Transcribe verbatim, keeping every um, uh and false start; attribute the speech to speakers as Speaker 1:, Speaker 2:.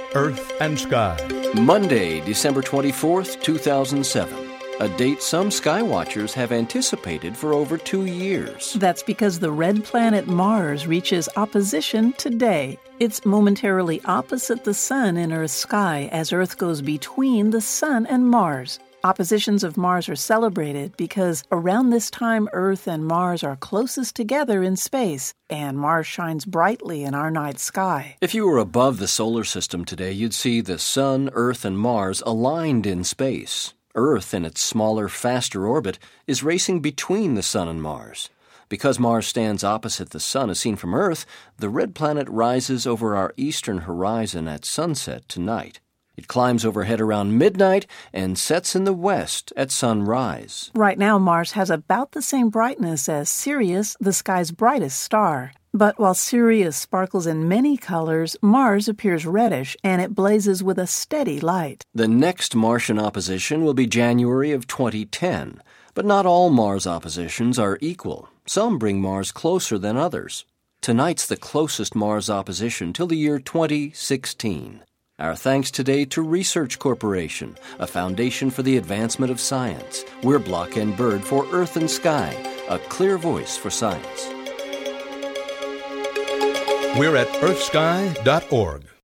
Speaker 1: Earth and Sky.
Speaker 2: Monday, December twenty-fourth, two thousand seven. A date some sky watchers have anticipated for over two years.
Speaker 3: That's because the red planet Mars reaches opposition today. It's momentarily opposite the Sun in Earth's sky as Earth goes between the Sun and Mars. Oppositions of Mars are celebrated because around this time Earth and Mars are closest together in space, and Mars shines brightly in our night sky.
Speaker 2: If you were above the solar system today, you'd see the Sun, Earth, and Mars aligned in space. Earth, in its smaller, faster orbit, is racing between the Sun and Mars. Because Mars stands opposite the Sun as seen from Earth, the red planet rises over our eastern horizon at sunset tonight. It climbs overhead around midnight and sets in the west at sunrise.
Speaker 3: Right now, Mars has about the same brightness as Sirius, the sky's brightest star. But while Sirius sparkles in many colors, Mars appears reddish, and it blazes with a steady light.
Speaker 2: The next Martian opposition will be January of twenty ten. But not all Mars oppositions are equal. Some bring Mars closer than others. Tonight's the closest Mars opposition till the year twenty sixteen. Our thanks today to Research Corporation, a foundation for the advancement of science. We're Block and Bird for Earth and Sky, a clear voice for science.
Speaker 1: We're at earth sky dot org.